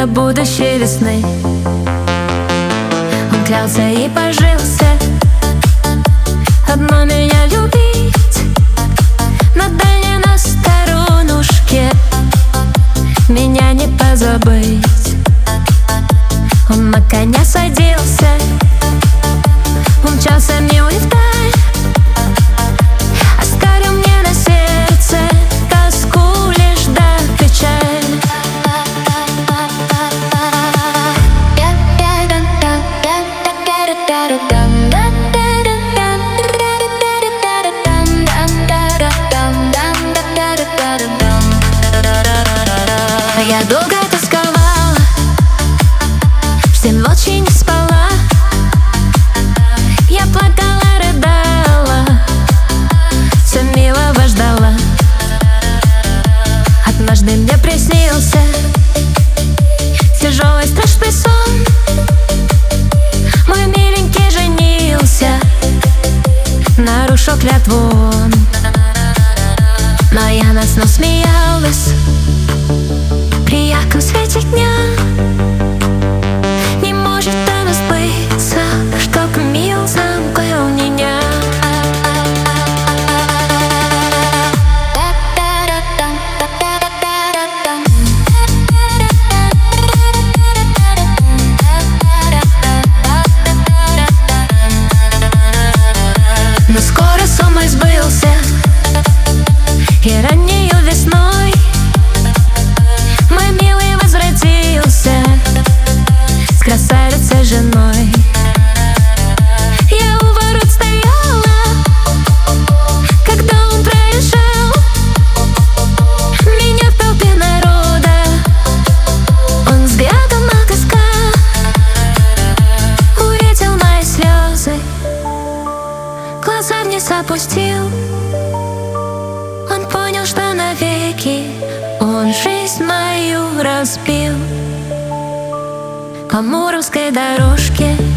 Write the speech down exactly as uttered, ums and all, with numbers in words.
до будущей весны. Он клялся и пожился одно меня любить, на дальней на сторонушке меня не позабыть. Он на коня садился, умчался мимо и вдаль, оставил мне на сердце тоску лишь да печаль. Я долго тосковала, все ночи не спала, я плакала, рыдала, все милого ждала. Однажды мне приснился тяжелый страшный сон. Мой миленький женился, нарушил клятву он. Но я на сну смеялась при ярком свете дня. Не может оно сбыться, чтоб мил забыл меня. Но скоро сон мой сбылся, и раннею весной мой милый возвратился с красавицей женой. Я у ворот стояла, когда он проезжал меня в толпе народа. Он взглядом на тоска увидел мои слезы, глаза вниз опустил. Он понял, что навеки он жизнь мою разбил по муромской дорожке.